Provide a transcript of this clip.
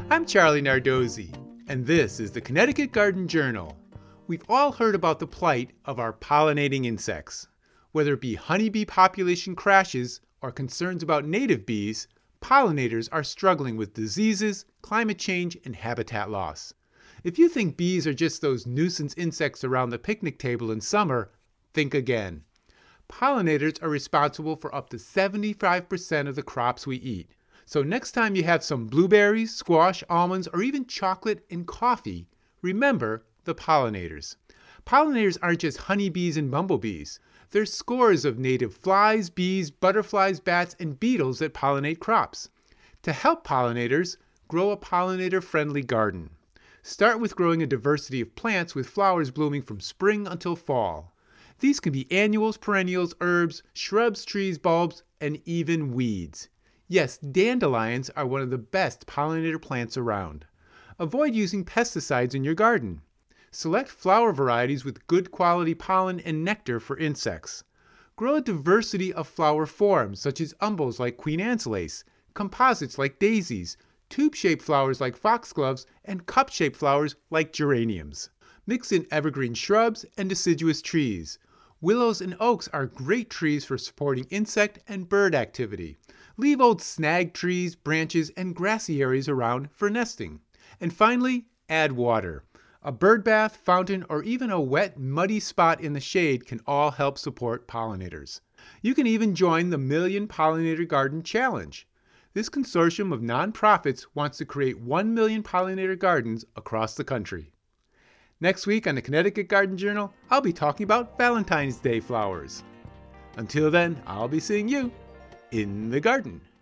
I'm Charlie Nardozzi, and this is the Connecticut Garden Journal. We've all heard about the plight of our pollinating insects. Whether it be honeybee population crashes or concerns about native bees, pollinators are struggling with diseases, climate change, and habitat loss. If you think bees are just those nuisance insects around the picnic table in summer, think again. Pollinators are responsible for up to 75% of the crops we eat. So next time you have some blueberries, squash, almonds, or even chocolate and coffee, remember the pollinators. Pollinators aren't just honeybees and bumblebees. There's scores of native flies, bees, butterflies, bats, and beetles that pollinate crops. To help pollinators, grow a pollinator-friendly garden. Start with growing a diversity of plants with flowers blooming from spring until fall. These can be annuals, perennials, herbs, shrubs, trees, bulbs, and even weeds. Yes, dandelions are one of the best pollinator plants around. Avoid using pesticides in your garden. Select flower varieties with good quality pollen and nectar for insects. Grow a diversity of flower forms such as umbels like Queen Anne's lace, composites like daisies, tube-shaped flowers like foxgloves, and cup-shaped flowers like geraniums. Mix in evergreen shrubs and deciduous trees. Willows and oaks are great trees for supporting insect and bird activity. Leave old snag trees, branches, and grassy areas around for nesting. And finally, add water. A bird bath, fountain, or even a wet, muddy spot in the shade can all help support pollinators. You can even join the Million Pollinator Garden Challenge. This consortium of nonprofits wants to create 1 million pollinator gardens across the country. Next week on the Connecticut Garden Journal, I'll be talking about Valentine's Day flowers. Until then, I'll be seeing you in the garden.